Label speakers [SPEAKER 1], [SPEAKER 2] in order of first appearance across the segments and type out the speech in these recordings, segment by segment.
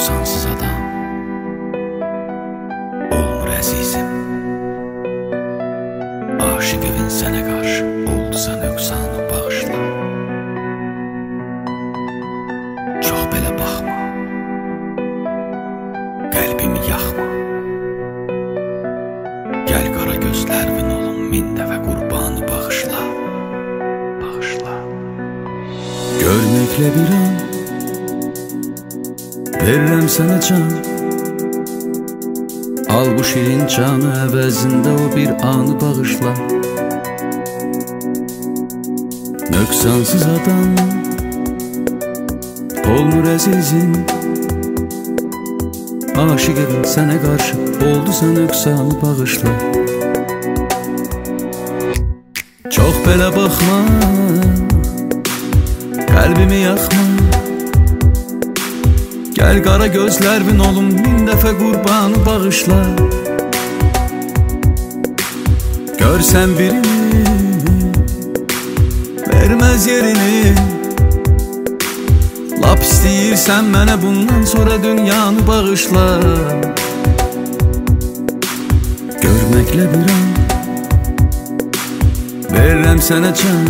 [SPEAKER 1] nöqsansız adam olmur əzizim. Aşıq evin sənə qarşı oldusa nöqsanı bağışla. Çox belə baxma, qəlbimi yaxma. Gəl qara gözlərin olum min dəfə qurbanı bağışla. Görməklə bir an verirəm sənə can. Al bu şirin canı əvəzində o bir anı bağışla. Nöqsansız adam olmur əzizim. Aşıq evin sənə qarşı oldusa nöqsanı bağışla. Çox belə baxma, qəlbimi yaxma. Gəl qara gözlərin olum min dəfə qurbanı bağışla. Görsən birini verməz yerini. Lap istəyirsən mənə bundan sonra dünyanı bağışla. Görməklə bir an verirəm sənə can.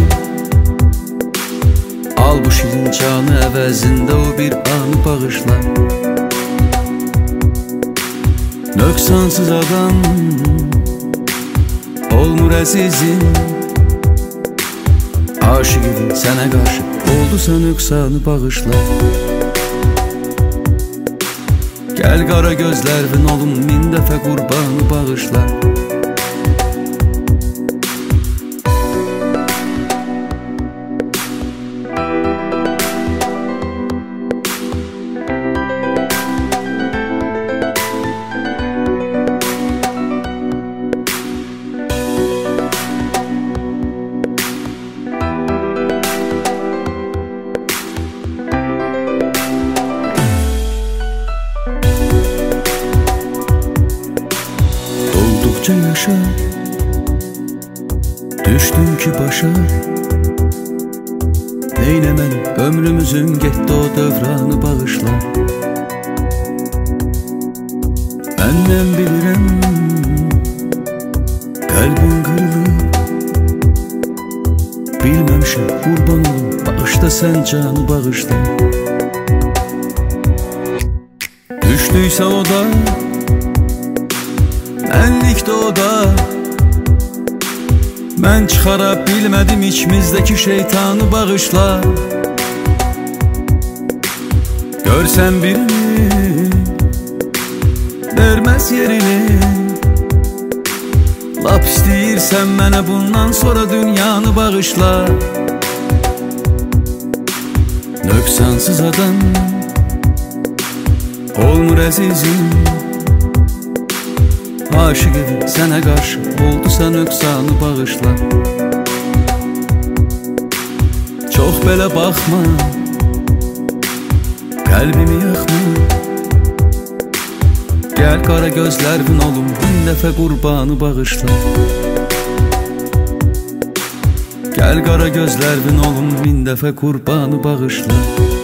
[SPEAKER 1] Al bu şirin canı əvəzində o bir anı bağışla. Nöqsansız adam olmur əzizim. Aşıq evin sənə qarşı oldusa nöqsanı bağışla. Gəl qara gözlərin olum min dəfə qurbanı bağışla. Yaşa, düşdüm ki başa. Neyləməli ömrümüzün getdi o dövranı bağışla. Məndən bilirəm qəlbin qırılıb. Bilməmişəm qurban olum, bağışla sən canı bağışla. Düşdüysə o da mənlikdə o da. Mən çıxara bilmədim içimizdəki şeytanı bağışla. Görsən birini verməz yerini. Lap istəyirsən mənə bundan sonra dünyanı bağışla. Nöqsansız adam olmur əzizim. Aşıq evin sənə qarşı oldusa nöqsanı bağışla. Çox belə baxma, qəlbimi yaxma. Gəl qara gözlərin olum min dəfə qurbanı bağışla. Gəl qara gözlərin olum min dəfə qurbanı bağışla.